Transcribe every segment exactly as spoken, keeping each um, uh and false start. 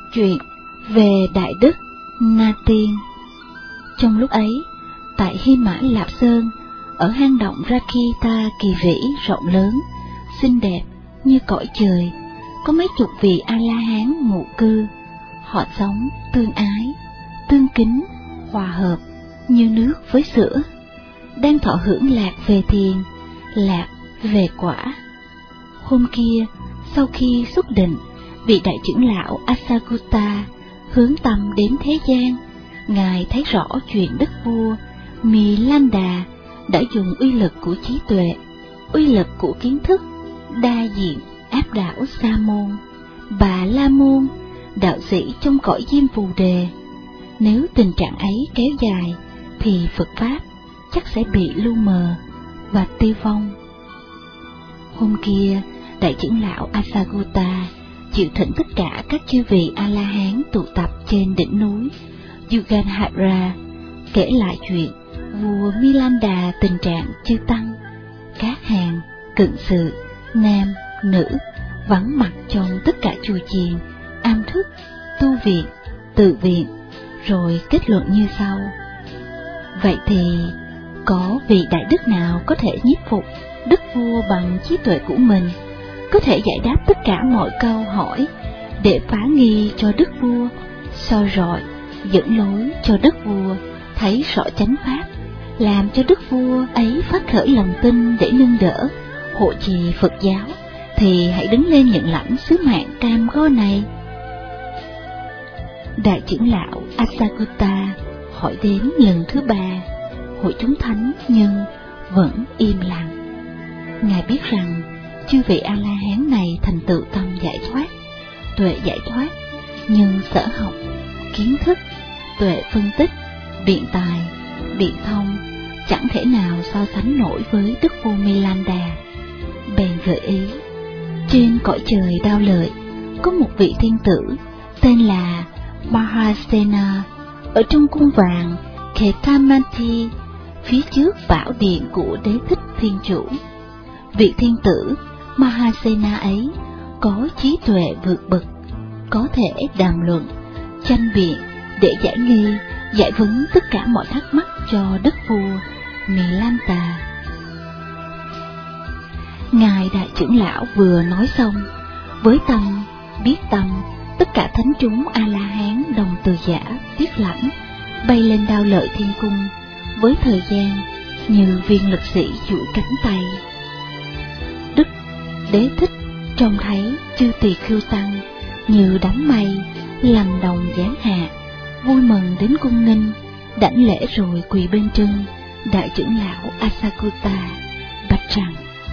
Chuyện về Đại Đức Na Tiên. Trong lúc ấy, tại Hy Mã Lạp Sơn, ở hang động Rakita kỳ vĩ rộng lớn, xinh đẹp như cõi trời, có mấy chục vị A-la-hán ngụ cư. Họ sống tương ái, tương kính, hòa hợp như nước với sữa, đang thọ hưởng lạc về thiền, lạc về quả. Hôm kia, sau khi xuất định, vị đại trưởng lão Asagutta hướng tâm đến thế gian. Ngài thấy rõ chuyện đức vua Milanda đã dùng uy lực của trí tuệ, uy lực của kiến thức đa diện áp đảo Sa môn, Bà La môn, đạo sĩ trong cõi Diêm Phù Đề. Nếu tình trạng ấy kéo dài, thì Phật pháp chắc sẽ bị lu mờ và tiêu vong. Hôm kia, đại trưởng lão Asagutta chịu thỉnh tất cả các chư vị A-la-hán tụ tập trên đỉnh núi Yuganhara, kể lại chuyện vua Milanda tình trạng chư tăng, các hàng cận sự, nam, nữ vắng mặt trong tất cả chùa chiền, am thức, tu viện, tự viện, rồi kết luận như sau: vậy thì có vị đại đức nào có thể nhiếp phục đức vua bằng trí tuệ của mình, có thể giải đáp tất cả mọi câu hỏi để phá nghi cho đức vua, soi rọi, dẫn lối cho đức vua thấy rõ chánh pháp, làm cho đức vua ấy phát khởi lòng tin để nâng đỡ, hộ trì Phật giáo, thì hãy đứng lên nhận lãnh sứ mạng cam go này. Đại trưởng lão Asagutta hỏi đến lần thứ ba, hội chúng thánh nhưng vẫn im lặng. Ngài biết rằng chư vị A-la-hán này thành tựu tâm giải thoát, tuệ giải thoát, nhưng sở học, kiến thức, tuệ phân tích, biện tài, biện thông chẳng thể nào so sánh nổi với đức vua Milanda. Bèn gợi ý, trên cõi trời Đao Lợi có một vị thiên tử tên là Mahasena, ở trong cung vàng Ketamanti, phía trước bảo điện của Đế Thích Thiên Chủ. Vị thiên tử Mahasena ấy có trí tuệ vượt bậc, có thể đàm luận, tranh biện để giải nghi, giải vấn tất cả mọi thắc mắc cho đức vua Milanda. Ngài đại trưởng lão vừa nói xong, với tâm biết tâm, tất cả thánh chúng A-la-hán đồng từ giả viết lãnh, bay lên Đao Lợi thiên cung, với thời gian như viên lực sĩ duỗi cánh tay. Đức Đế Thích trông thấy chư tỳ khưu tăng như đám mây làm đồng giáng hạ, vui mừng đến cung nghinh, đảnh lễ rồi quỳ bên chân đại trưởng lão Asagutta, bạch rằng: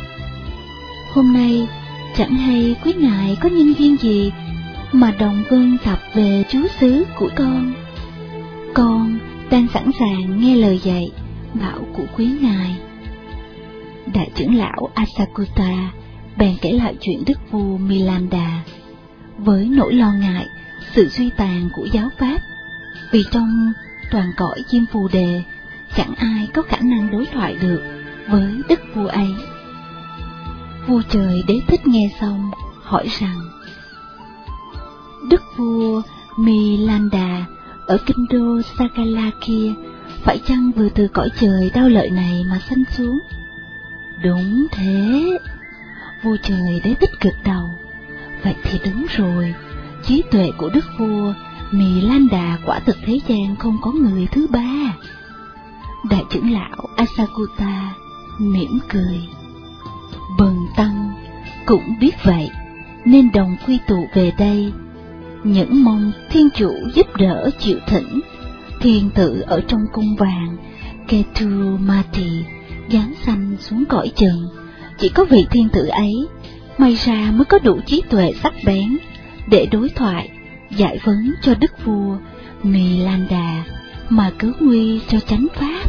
hôm nay chẳng hay quý ngài có nhân duyên gì mà đồng vân tập về chú xứ của con. Con đang sẵn sàng nghe lời dạy bảo của quý ngài. Đại trưởng lão Asagutta bèn kể lại chuyện đức vua Milanda, với nỗi lo ngại sự suy tàn của giáo pháp, vì trong toàn cõi Diêm Phù Đề chẳng ai có khả năng đối thoại được với đức vua ấy. Vua trời Đế Thích nghe xong hỏi rằng: đức vua Milanda ở kinh đô Sagala kia phải chăng vừa từ cõi trời Đao Lợi này mà sanh xuống? Đúng thế. Vua trời Đế Thích gật đầu. Vậy thì đúng rồi, trí tuệ của đức vua Milanda quả thực thế gian không có người thứ ba. Đại trưởng lão Asagutta mỉm cười. Bần tăng cũng biết vậy, nên đồng quy tụ về đây, những mong thiên chủ giúp đỡ chịu thỉnh. Thiên tử ở trong cung vàng Ketumati giáng sanh xuống cõi trần, chỉ có vị thiên tử ấy may ra mới có đủ trí tuệ sắc bén để đối thoại, giải vấn cho đức vua Milanda mà cứu nguy cho chánh pháp.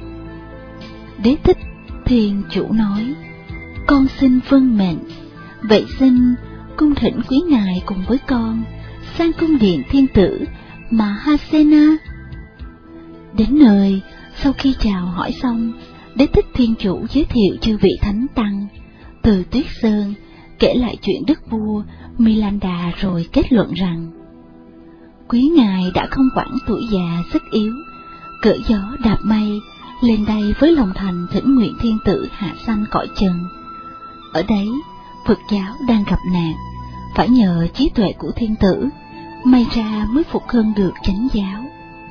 Đế Thích Thiên Chủ nói: con xin vâng mệnh, vậy xin cung thỉnh quý ngài cùng với con sang cung điện thiên tử Mahasena. Đến nơi, sau khi chào hỏi xong, Đế Thích Thiên Chủ giới thiệu chư vị thánh tăng từ Tuyết Sơn, kể lại chuyện đức vua Milanda rồi kết luận rằng: Quý ngài đã không quản tuổi già sức yếu, cởi gió đạp mây, lên đây với lòng thành thỉnh nguyện thiên tử hạ sanh cõi trần. Ở đấy, Phật giáo đang gặp nạn, phải nhờ trí tuệ của thiên tử, may ra mới phục hưng được chánh giáo.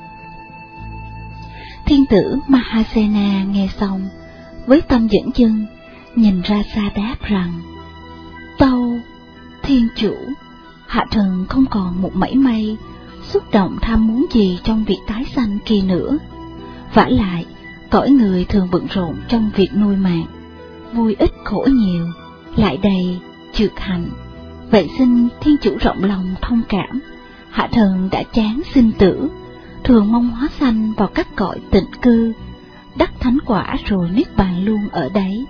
Thiên tử Mahasena nghe xong, với tâm dẫn chân, nhìn ra xa đáp rằng: Tâu, thiên chủ, hạ thần không còn một mảy may xúc động tham muốn gì trong việc tái sanh kia nữa. Vả lại, cõi người thường bận rộn trong việc nuôi mạng, vui ít khổ nhiều, lại đầy trược hạnh. Vậy xin thiên chủ rộng lòng thông cảm, hạ thần đã chán sinh tử, thường mong hóa sanh vào các cõi tịnh cư, đắc thánh quả rồi niết bàn luôn ở đấy.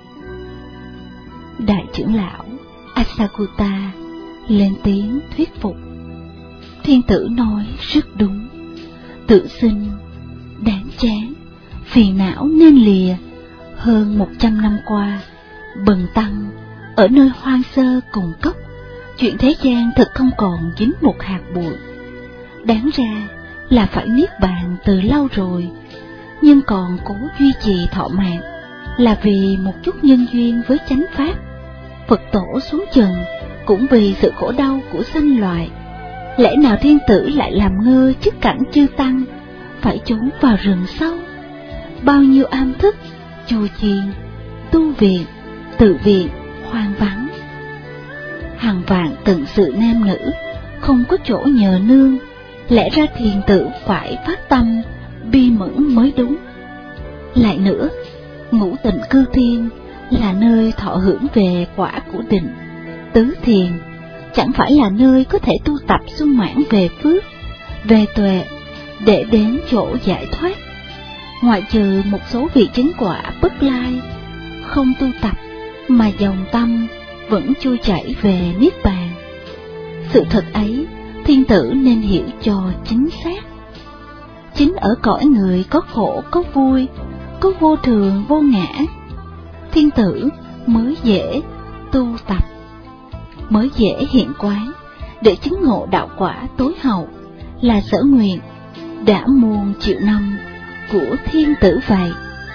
Đại trưởng lão Asakuta lên tiếng thuyết phục. Thiên tử nói rất đúng, tự sinh đáng chán, phiền não nên lìa. Hơn một trăm năm qua, bần tăng ở nơi hoang sơ cùng cốc, chuyện thế gian thật không còn dính một hạt bụi. Đáng ra là phải niết bàn từ lâu rồi, nhưng còn cố duy trì thọ mạng là vì một chút nhân duyên với chánh pháp. Phật tổ xuống trần cũng vì sự khổ đau của sanh loại. Lẽ nào thiên tử lại làm ngơ trước cảnh chư tăng, phải trốn vào rừng sâu? Bao nhiêu am thức, chùa chiền, tu viện, tự viện, hoang vắng. Hàng vạn tận sự nam nữ, không có chỗ nhờ nương. Lẽ ra thiền tử phải phát tâm, bi mẫn mới đúng. Lại nữa, ngũ tịnh cư thiên là nơi thọ hưởng về quả của định. Tứ thiền chẳng phải là nơi có thể tu tập sung mãn về phước, về tuệ, để đến chỗ giải thoát. Ngoại trừ một số vị chứng quả bất lai, không tu tập mà dòng tâm vẫn trôi chảy về niết bàn. Sự thật ấy thiên tử nên hiểu cho chính xác. Chính ở cõi người có khổ có vui, có vô thường vô ngã, thiên tử mới dễ tu tập, mới dễ hiện quán để chứng ngộ đạo quả tối hậu, là sở nguyện đã muôn triệu năm của thiên tử vậy.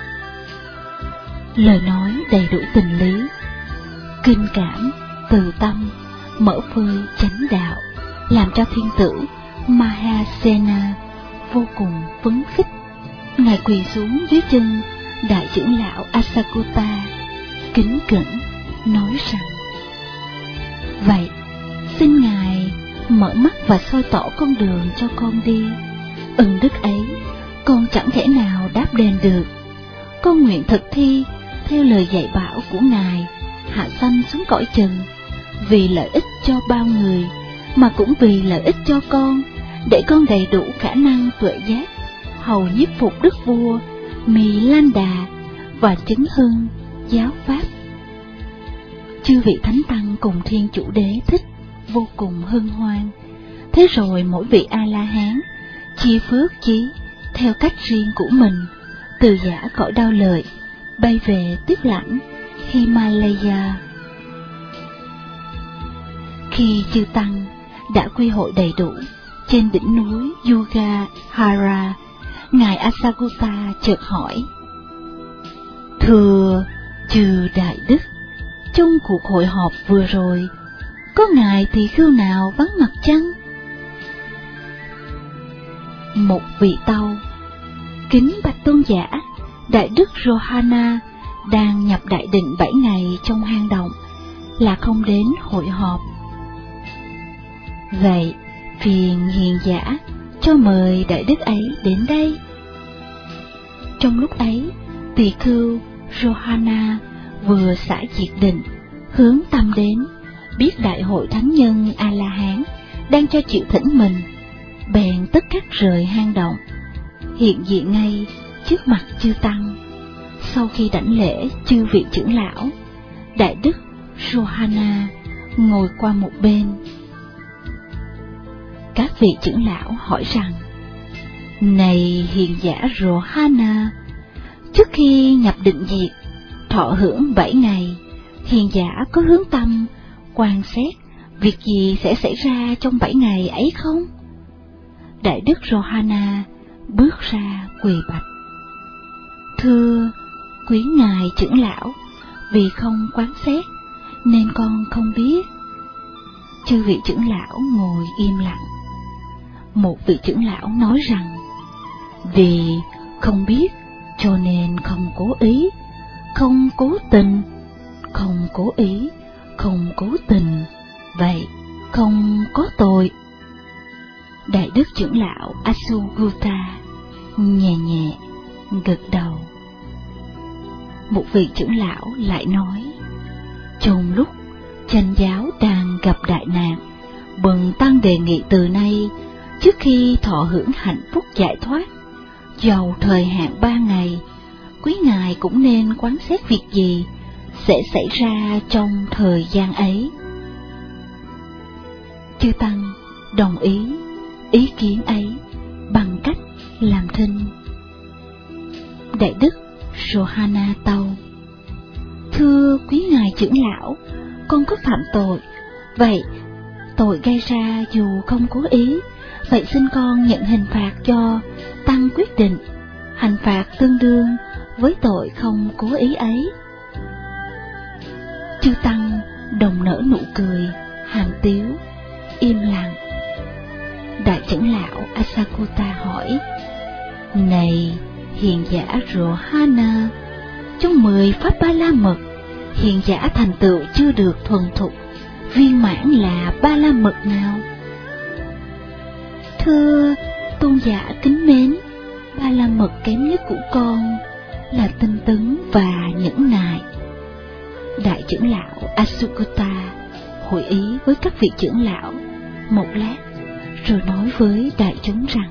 Lời nói đầy đủ tình lý, kinh cảm, từ tâm, mở phơi chánh đạo, làm cho thiên tử Mahasena vô cùng phấn khích. Ngài quỳ xuống dưới chân đại trưởng lão Asakuta, kính cẩn nói rằng: Vậy, xin ngài mở mắt và soi tỏ con đường cho con đi. Ân đức ấy con chẳng thể nào đáp đền được. Con nguyện thực thi theo lời dạy bảo của ngài, hạ sanh xuống cõi trần, vì lợi ích cho bao người, mà cũng vì lợi ích cho con, để con đầy đủ khả năng tuệ giác, hầu nhiếp phục đức vua Mì Lan Đà và chứng hưng giáo pháp. Chư vị thánh tăng cùng thiên chủ đế thích vô cùng hân hoan. Thế rồi mỗi vị A La Hán chia phước chí theo cách riêng của mình, từ giả cõi đau lợi bay về tiếp lãnh Himalaya. Khi chư tăng đã quy hội đầy đủ trên đỉnh núi Yugahara, ngài Asakuta chợt hỏi: Thưa chư đại đức, trong cuộc hội họp vừa rồi, có ngài tỳ khưu nào vắng mặt chăng? Một vị tâu: Kính bạch tôn giả, đại đức Rohana đang nhập đại định bảy ngày trong hang động, là không đến hội họp. Vậy phiền hiền giả cho mời đại đức ấy đến đây. Trong lúc ấy, tỳ khưu Rohana vừa xả diệt định, hướng tâm đến, biết đại hội thánh nhân A La Hán đang cho chịu thỉnh mình, bèn tất cắt rời hang động, hiện diện ngay trước mặt chư tăng. Sau khi đảnh lễ chư vị trưởng lão, đại đức Rohana ngồi qua một bên. Các vị trưởng lão hỏi rằng: Này hiền giả Rohana, trước khi nhập định diệt, thọ hưởng bảy ngày, hiền giả có hướng tâm quan sát việc gì sẽ xảy ra trong bảy ngày ấy không? Đại đức Rohana bước ra quỳ bạch: Thưa quý ngài trưởng lão, vì không quán xét nên con không biết. Chư vị trưởng lão ngồi im lặng. Một vị trưởng lão nói rằng: Vì không biết cho nên không cố ý, không cố tình, không cố ý, không cố tình, vậy không có tội. Đại đức trưởng lão Asugutta nhẹ nhẹ gật đầu. Một vị trưởng lão lại nói: Trong lúc chánh giáo đang gặp đại nạn, bần tăng đề nghị từ nay, trước khi thọ hưởng hạnh phúc giải thoát, dầu thời hạn ba ngày, quý ngài cũng nên quán xét việc gì sẽ xảy ra trong thời gian ấy. Chư tăng đồng ý ý kiến ấy bằng cách làm thinh. Đại đức Rohana tâu: Thưa quý ngài trưởng lão, con có phạm tội, vậy tội gây ra dù không cố ý, vậy xin con nhận hình phạt do tăng quyết định, hình phạt tương đương với tội không cố ý ấy. Chư tăng đồng nở nụ cười hàm tiếu, im lặng. Đại trưởng lão Asakutta hỏi: Này hiền giả Rohana, trong mười pháp ba la mật, hiền giả thành tựu chưa được thuần thục viên mãn là ba la mật nào? Thưa tôn giả kính mến, ba la mật kém nhất của con là tinh tấn và nhẫn nại. Đại trưởng lão Asukutta hội ý với các vị trưởng lão một lát, rồi nói với đại chúng rằng: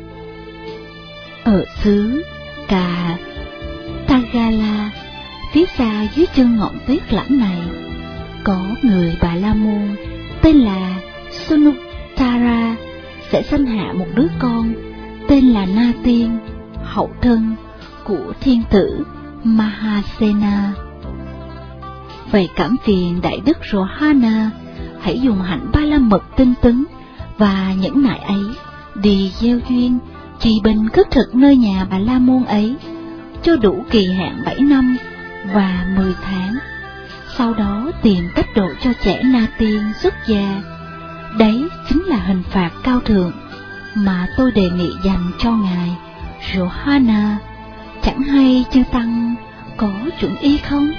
Ở xứ Cà Tagala, phía xa dưới chân ngọn tuyết lãnh này, có người Bà La Môn tên là Sunuttara sẽ sanh hạ một đứa con tên là Na Tiên, hậu thân của thiên tử Mahasena. Vậy cảm phiền đại đức Rohana hãy dùng hạnh ba la mật tinh tấn và nhẫn nại ấy đi gieo duyên trì bình khất thực nơi nhà Bà La Môn ấy cho đủ kỳ hạn bảy năm và mười tháng. Sau đó tìm cách độ cho trẻ Na Tiên xuất gia. Đấy chính là hình phạt cao thượng mà tôi đề nghị dành cho ngài Rohana. Chẳng hay chư tăng có chuẩn ý không?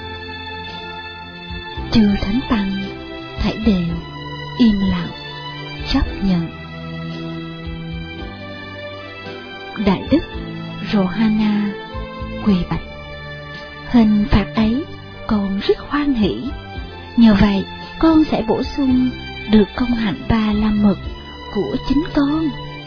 Chư thánh tăng thảy đều im lặng chấp nhận. Đại đức Rohana quỳ bạch: Hình phạt ấy con rất hoan hỷ, nhờ vậy con sẽ bổ sung được công hạnh ba la mật của chính con.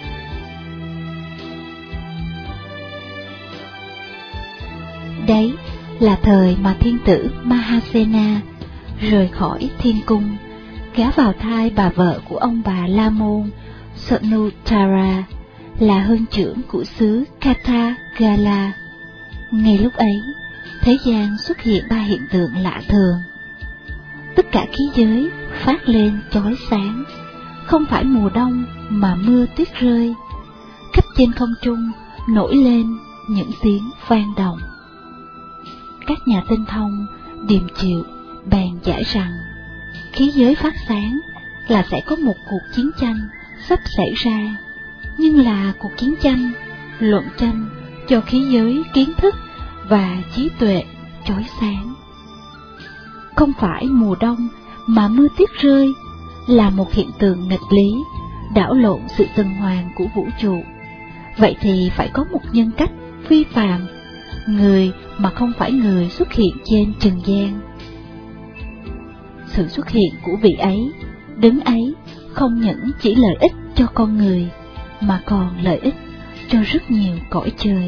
Đấy là thời mà thiên tử Mahasena rời khỏi thiên cung, gả vào thai bà vợ của ông bà La Môn Sunuttara, là hương trưởng của xứ Katagala. Ngay lúc ấy, thế gian xuất hiện ba hiện tượng lạ thường. Tất cả khí giới phát lên chói sáng, không phải mùa đông mà mưa tuyết rơi. Khắp trên không trung nổi lên những tiếng vang động. Các nhà tinh thông điềm chịu bèn giải rằng khí giới phát sáng là sẽ có một cuộc chiến tranh sắp xảy ra, nhưng là cuộc chiến tranh luận tranh cho khí giới kiến thức và trí tuệ chói sáng. Không phải mùa đông mà mưa tuyết rơi là một hiện tượng nghịch lý, đảo lộn sự tuần hoàn của vũ trụ. Vậy thì phải có một nhân cách phi phàm, người mà không phải người xuất hiện trên trần gian. Sự xuất hiện của vị ấy, đấng ấy, không những chỉ lợi ích cho con người, mà còn lợi ích cho rất nhiều cõi trời.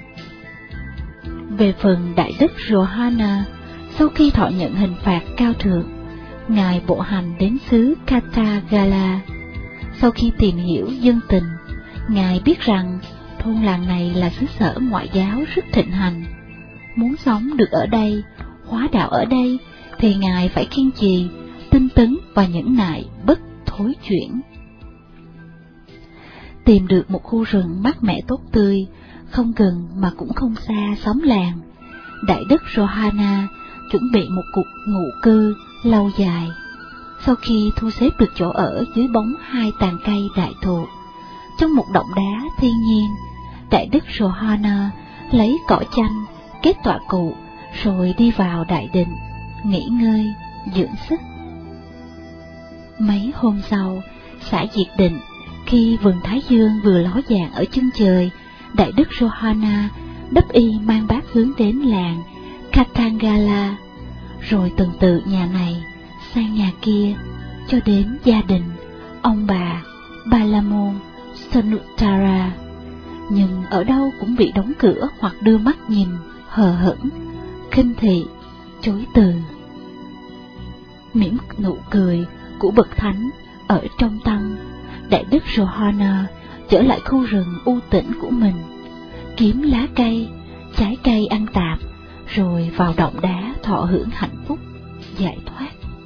Về phần đại đức Rohana, sau khi thọ nhận hình phạt cao thượng, ngài bộ hành đến xứ Katagala. Sau khi tìm hiểu dân tình, ngài biết rằng thôn làng này là xứ sở ngoại giáo rất thịnh hành. Muốn sống được ở đây, hóa đạo ở đây, thì ngài phải kiên trì, tinh tấn và nhẫn nại bất thối chuyển. tìm được một khu rừng mát mẻ tốt tươi, không gần mà cũng không xa xóm làng, Đại đức Rohana chuẩn bị một cuộc ngụ cư lâu dài. Sau khi thu xếp được chỗ ở dưới bóng hai tàn cây đại thụ, trong một động đá thiên nhiên, Đại đức Rohana lấy cỏ chanh kết tọa cụ, rồi đi vào đại định, nghỉ ngơi, dưỡng sức. Mấy hôm sau, xã Diệt Định, khi vầng thái dương vừa ló dạng ở chân trời, Đại đức Rohana đắp y mang bát hướng đến làng Katangala, rồi từng từ nhà này sang nhà kia, cho đến gia đình ông bà Balamon Sanuttara, nhưng ở đâu cũng bị đóng cửa hoặc đưa mắt nhìn hờ hững, khinh thị, chối từ. Mỉm nụ cười của bậc thánh ở trong tâm, Đại đức Rohana trở lại khu rừng u tĩnh của mình, kiếm lá cây, trái cây ăn tạm, rồi vào động đá thọ hưởng hạnh phúc, giải thoát.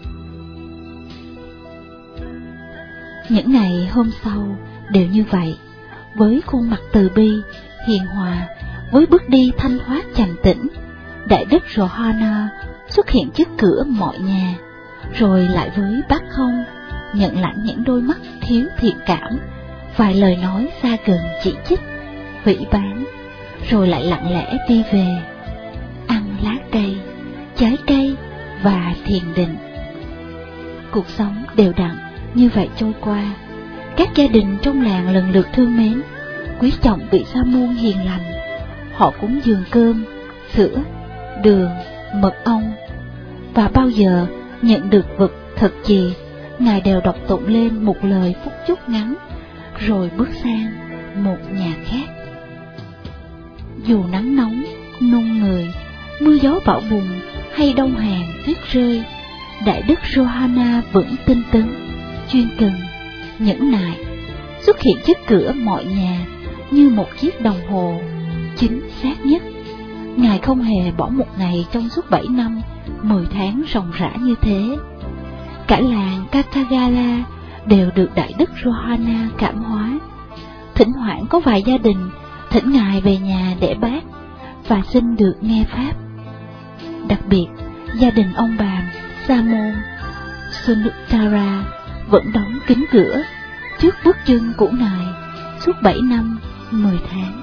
Những ngày hôm sau đều như vậy, với khuôn mặt từ bi, hiền hòa, với bước đi thanh thoát trầm tĩnh, Đại đức Rohana xuất hiện trước cửa mọi nhà, rồi lại với bát không, nhận lãnh những đôi mắt thiếu thiện cảm, vài lời nói xa gần chỉ trích, phỉ báng, rồi lại lặng lẽ đi về, ăn lá cây, trái cây và thiền định. Cuộc sống đều đặn như vậy trôi qua. Các gia đình trong làng lần lượt thương mến, quý trọng vị sa môn hiền lành. Họ cúng dường cơm, sữa, đường, mật ong, và bao giờ nhận được vật thật gì, ngài đều đọc tụng lên một lời phúc chúc ngắn, rồi bước sang một nhà khác. Dù nắng nóng, nung người, mưa gió bão bùng hay đông hàng tuyết rơi, Đại đức Rohana vẫn tinh tấn, chuyên cần, nhẫn nại, xuất hiện trước cửa mọi nhà như một chiếc đồng hồ chính xác nhất. Ngài không hề bỏ một ngày trong suốt bảy năm, mười tháng ròng rã như thế. Cả làng Katagala đều được Đại đức Rohana cảm hóa. Thỉnh thoảng có vài gia đình thỉnh ngài về nhà để bác và xin được nghe pháp. Đặc biệt, gia đình ông bà Sa môn Sanuttara vẫn đóng kín cửa trước bước chân của ngài suốt bảy năm, mười tháng.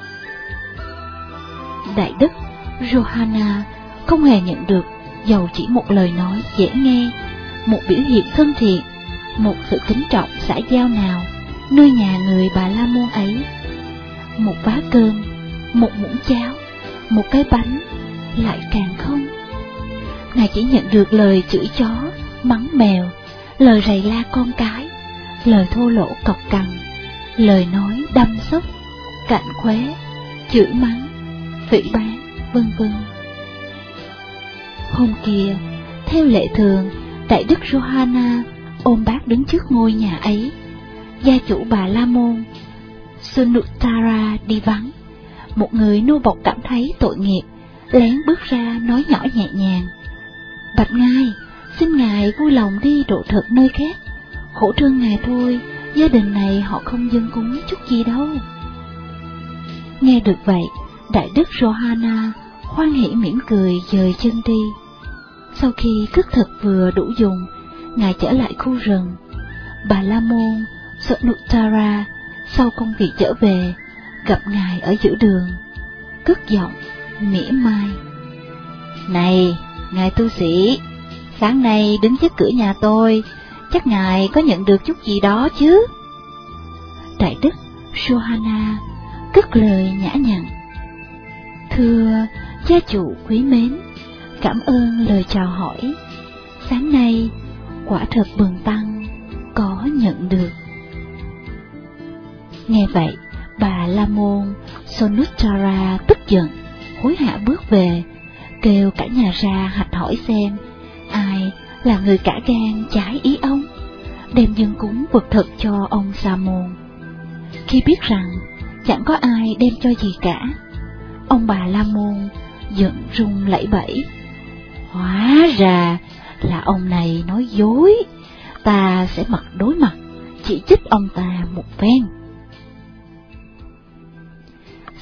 Đại đức Rohana không hề nhận được dầu chỉ một lời nói dễ nghe, một biểu hiện thân thiện, một sự kính trọng xã giao nào nơi nhà người Bà La Môn ấy. Một bát cơm, một muỗng cháo, một cái bánh, lại càng không. Ngài chỉ nhận được lời chửi chó, mắng mèo, lời rầy la con cái, lời thô lỗ cọc cằn, lời nói đâm sốc, cạnh khóe, chửi mắng, phỉ báng, vân vân. Hôm kia, theo lệ thường, Đại đức Rohana ôm bát đứng trước ngôi nhà ấy. Gia chủ Bà La Môn Sanuttara đi vắng. Một người nô bộc cảm thấy tội nghiệp, lén bước ra nói nhỏ nhẹ nhàng: "Bạch ngài, xin ngài vui lòng đi độ thực nơi khác. Khổ trơn ngài thôi, gia đình này họ không dâng cúng chút gì đâu." Nghe được vậy, Đại đức Rohana hoan hỉ mỉm cười dời chân đi. Sau khi cất thực vừa đủ dùng, ngài trở lại khu rừng. Bà La Môn Sanuttara sau công việc trở về, gặp ngài ở giữa đường, cất giọng mỉa mai: "Này, ngài tu sĩ, sáng nay đứng trước cửa nhà tôi, chắc ngài có nhận được chút gì đó chứ?" Đại đức Rohana cất lời nhã nhặn: "Thưa gia chủ quý mến, cảm ơn lời chào hỏi. Sáng nay quả thật bần tăng có nhận được." Nghe vậy, bà La Môn Sanuttara tức giận, hối hả bước về, kêu cả nhà ra hạch hỏi xem ai là người cả gan trái ý ông, đem dâng cúng vật thực cho ông Sa môn. Khi biết rằng chẳng có ai đem cho gì cả, ông bà La Môn giận run lẩy bẩy: "Hóa ra là ông này nói dối, ta sẽ mặt đối mặt chỉ trích ông ta một phen."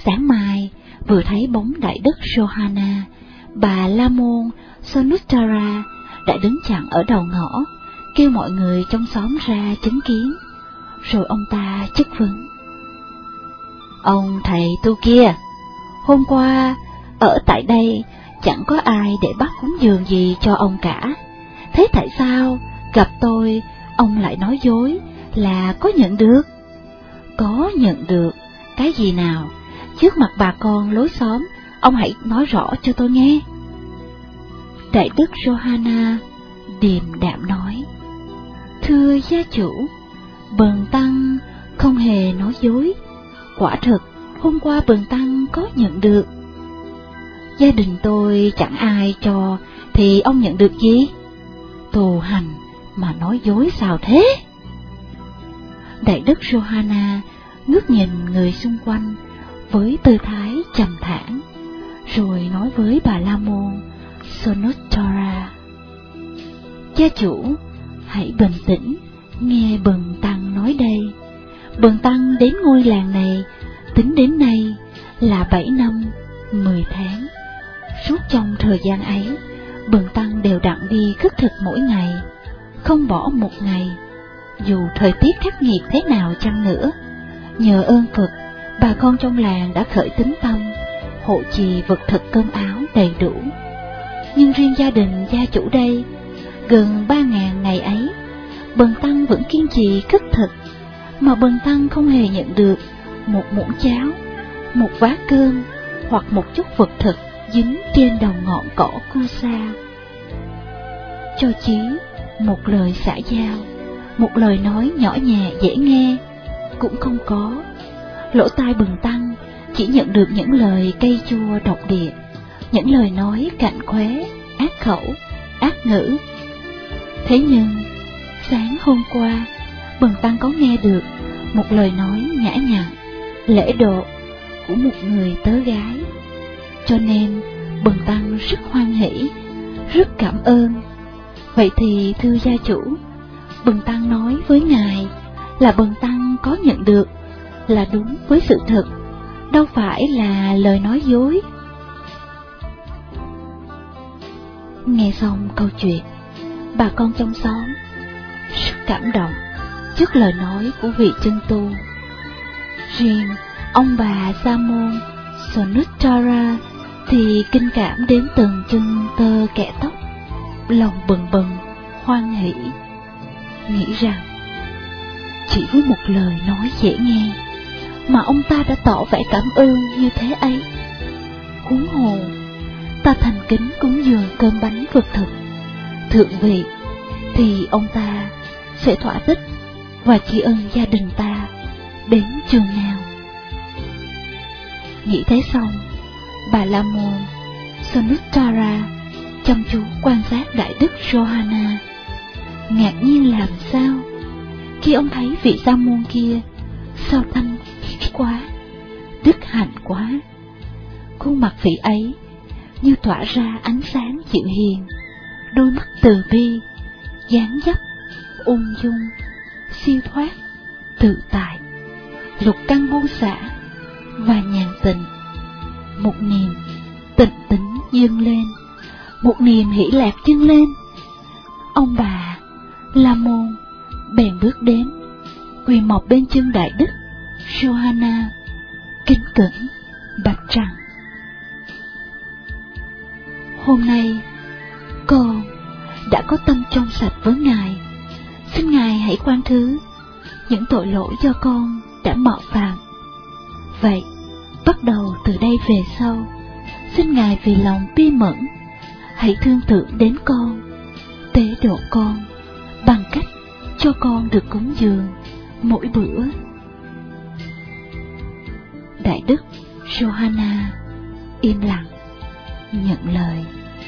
Sáng mai vừa thấy bóng đại đức Johanna, bà La Môn Sonuttara đã đứng chặn ở đầu ngõ, kêu mọi người trong xóm ra chứng kiến. Rồi ông ta chất vấn: "Ông thầy tu kia, hôm qua ở tại đây chẳng có ai để bắt cúng dường gì cho ông cả. Thế tại sao gặp tôi ông lại nói dối là có nhận được?" "Có nhận được cái gì nào? Trước mặt bà con lối xóm, ông hãy nói rõ cho tôi nghe." Đại đức Johanna điềm đạm nói: "Thưa gia chủ, bần tăng không hề nói dối. Quả thực hôm qua bần tăng có nhận được." "Gia đình tôi chẳng ai cho thì ông nhận được gì? Tu hành mà nói dối sao thế?" Đại đức Johanna ngước nhìn người xung quanh với tư thái trầm thản, rồi nói với bà La Môn Sonuttara: "Gia chủ, hãy bình tĩnh nghe bần tăng nói đây. Bần tăng đến ngôi làng này tính đến nay là bảy năm mười tháng. Suốt trong thời gian ấy, bần tăng đều đặn đi khất thực mỗi ngày, không bỏ một ngày, dù thời tiết khắc nghiệt thế nào chăng nữa. Nhờ ơn Phật, bà con trong làng đã khởi tín tâm, hộ trì vật thực cơm áo đầy đủ. Nhưng riêng gia đình gia chủ đây, gần ba ngàn ngày ấy, bần tăng vẫn kiên trì khất thực, mà bần tăng không hề nhận được một muỗng cháo, một vá cơm hoặc một chút vật thực dính trên đầu ngọn cỏ cu sa. Cho chí một lời xã giao, một lời nói nhỏ nhẹ dễ nghe cũng không có. Lỗ tai bần tăng chỉ nhận được những lời cay chua độc địa, những lời nói cạnh khóe, ác khẩu, ác ngữ. Thế nhưng sáng hôm qua, bần tăng có nghe được một lời nói nhã nhặn, lễ độ của một người tớ gái, cho nên bần tăng rất hoan hỷ, rất cảm ơn. Vậy thì thưa gia chủ, bần tăng nói với ngài là bần tăng có nhận được là đúng với sự thật, đâu phải là lời nói dối." Nghe xong câu chuyện, bà con trong xóm rất cảm động trước lời nói của vị chân tu. Riêng ông bà Sa Môn Sonuttara thì kinh cảm đến từng chân tơ kẽ tóc, lòng bần bần hoan hỷ, nghĩ rằng chỉ với một lời nói dễ nghe mà ông ta đã tỏ vẻ cảm ơn như thế ấy. Huống hồ ta thành kính cúng dường cơm bánh vật thực thượng vị, thì ông ta sẽ thỏa thích và tri ân gia đình ta đến chừng nào. Nghĩ thế xong, bà La Môn Sonuttara chăm chú quan sát đại đức Johanna, ngạc nhiên làm sao khi ông thấy vị sa môn kia sao thanh quá, đức hạnh quá. Khuôn mặt vị ấy như tỏa ra ánh sáng dịu hiền, đôi mắt từ bi, dáng dấp ung dung, siêu thoát, tự tại, lục căn buông xả và nhàn tịnh. Một niềm tịnh tĩnh dâng lên, một niềm hỷ lạc dâng lên. Ông bà La Môn bèn bước đến, quỳ mọp bên chân đại đức Johanna, kính cẩn bạch rằng: "Hôm nay con đã có tâm trong sạch với ngài, xin ngài hãy khoan thứ những tội lỗi do con đã mạo phạm. Vậy bắt đầu từ đây về sau, xin ngài vì lòng bi mẫn hãy thương tưởng đến con, tế độ con bằng cách cho con được cúng dường mỗi bữa." Đại đức Johanna im lặng nhận lời.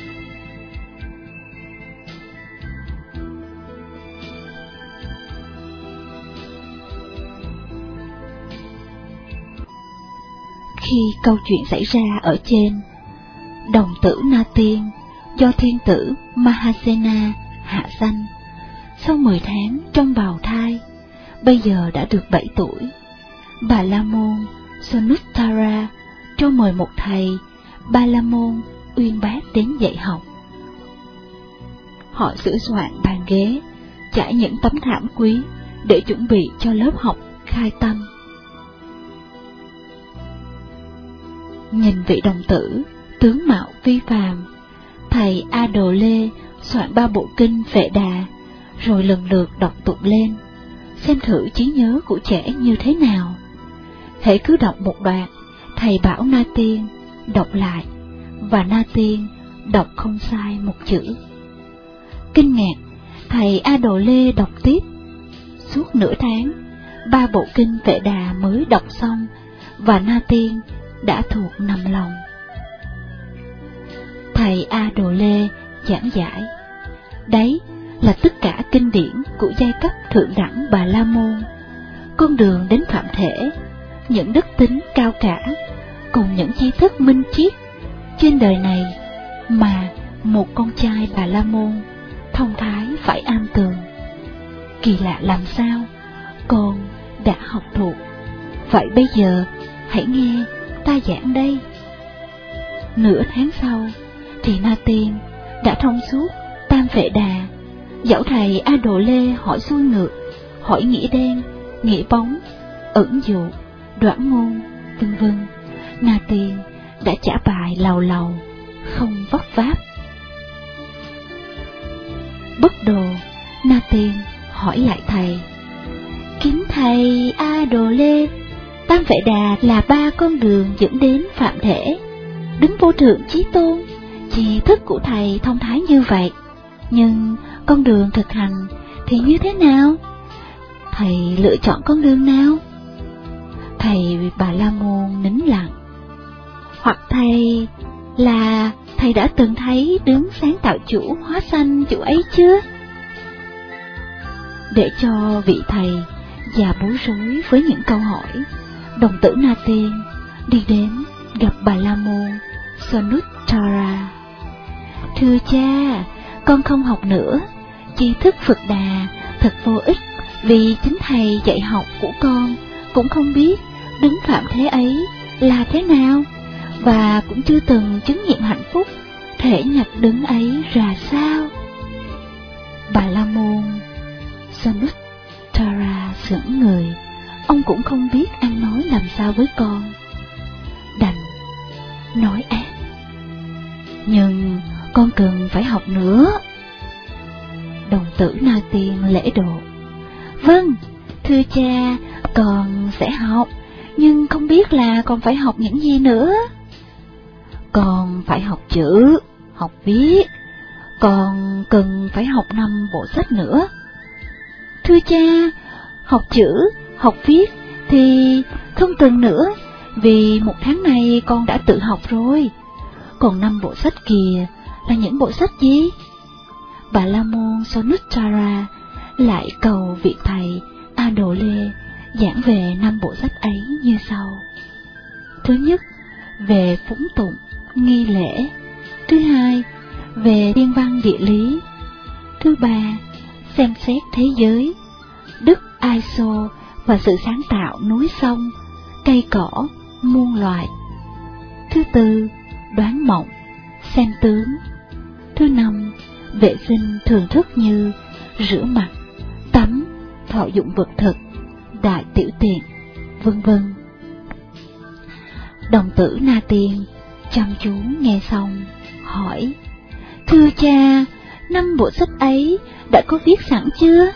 Khi câu chuyện xảy ra ở trên, đồng tử Na Tiên do thiên tử Mahasena hạ sanh, sau mười tháng trong bào thai, bây giờ đã được bảy tuổi. Bà La Môn Sonuttara cho mời một thầy Ba La Môn uyên bác đến dạy học. Họ sửa soạn bàn ghế, trải những tấm thảm quý để chuẩn bị cho lớp học khai tâm. Nhìn vị đồng tử tướng mạo phi phàm, thầy A Đồ Lê soạn ba bộ kinh Vệ Đà, rồi lần lượt đọc tụng lên, xem thử trí nhớ của trẻ như thế nào. Hễ cứ đọc một đoạn, thầy bảo Na Tiên đọc lại, và Na Tiên đọc không sai một chữ. Kinh ngạc, thầy A Đồ Lê đọc tiếp. Suốt nửa tháng, ba bộ kinh Vệ Đà mới đọc xong, và Na Tiên đã thuộc nằm lòng. Thầy A Đồ Lê giảng giải, đấy là tất cả kinh điển của giai cấp thượng đẳng Bà La Môn, con đường đến phạm thể, những đức tính cao cả, cùng những tri thức minh triết trên đời này mà một con trai Bà La Môn thông thái phải am tường. Kỳ lạ làm sao, con đã học thuộc. Vậy bây giờ hãy nghe ta giảng đây. Nửa tháng sau thì Na Tiên đã thông suốt Tam Vệ Đà. Dẫu thầy A Đồ Lê hỏi xuôi ngược, hỏi nghĩa đen, nghĩa bóng, ẩn dụ, đoản ngôn, vân vân, Na Tiên đã trả bài lầu lầu, không vấp váp. Bất đồ, Na Tiên hỏi lại thầy: kính thầy A Đồ Lê, Tam Vệ Đà là ba con đường dẫn đến phạm thể, đứng vô thượng chí tôn. Tri thức của thầy thông thái như vậy, nhưng con đường thực hành thì như thế nào? Thầy lựa chọn con đường nào? Thầy Bà La Môn nín lặng. Hoặc thầy là thầy đã từng thấy đứng sáng tạo chủ hóa sanh chủ ấy chưa? Để cho vị thầy già bối rối với những câu hỏi, đồng tử Na Tiên đi đến gặp Bà La Môn Sanuttara. Thưa cha, con không học nữa, tri thức Phật Đà thật vô ích, vì chính thầy dạy học của con cũng không biết đứng phạm thế ấy là thế nào, và cũng chưa từng chứng nghiệm hạnh phúc thể nhập đứng ấy ra sao. Bà La Môn Sanuttara sững người, ông cũng không biết ăn nói làm sao với con, đành nói ác: nhưng con cần phải học nữa. Đồng tử Na Tiên lễ độ: vâng, thưa cha, con sẽ học, nhưng không biết là con phải học những gì nữa. Con phải học chữ, học viết, con cần phải học năm bộ sách nữa. Thưa cha, học chữ, học viết thì không cần nữa, vì một tháng này con đã tự học rồi. Còn năm bộ sách kìa là những bộ sách gì? Bà La Môn Sanuttara lại cầu vị thầy A Đồ Lê giảng về năm bộ sách ấy như sau. Thứ nhất, về phúng tụng, nghi lễ. Thứ hai, về thiên văn địa lý. Thứ ba, xem xét thế giới, đức Aiso và sự sáng tạo núi sông, cây cỏ, muôn loài. Thứ tư, đoán mộng, xem tướng. Thứ năm, vệ sinh thường thức như rửa mặt, tắm, thọ dụng vật thực, đại tiểu tiện, vân vân. Đồng tử Na Tiên chăm chú nghe xong, hỏi: thưa cha, năm bộ sách ấy đã có viết sẵn chưa?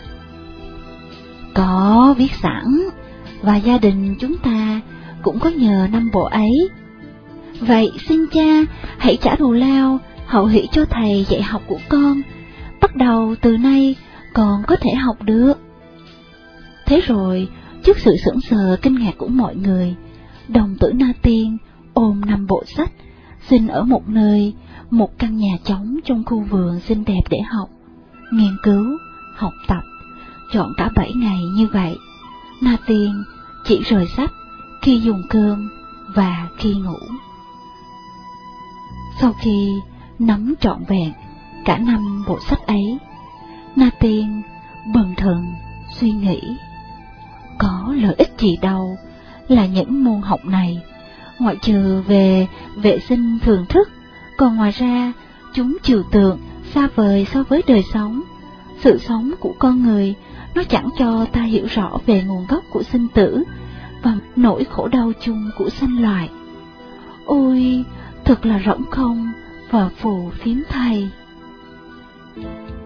Có viết sẵn, và gia đình chúng ta cũng có nhờ năm bộ ấy. Vậy xin cha hãy trả thù lao hậu hỷ cho thầy dạy học của con, bắt đầu từ nay con có thể học được. Thế rồi, trước sự sững sờ kinh ngạc của mọi người, đồng tử Na Tiên ôm năm bộ sách, xin ở một nơi, một căn nhà trống trong khu vườn xinh đẹp để học, nghiên cứu, học tập, chọn cả bảy ngày như vậy. Na Tiên chỉ rời sách khi dùng cơm và khi ngủ. Sau khi nắm trọn vẹn cả năm bộ sách ấy, Na Tiên bần thần suy nghĩ, có lợi ích gì đâu là những môn học này ngoại trừ về vệ sinh thưởng thức, còn ngoài ra chúng trừu tượng, xa vời so với đời sống. Sự sống của con người, nó chẳng cho ta hiểu rõ về nguồn gốc của sinh tử và nỗi khổ đau chung của sanh loài. Ôi, thật là rỗng không và phù phiếm thay.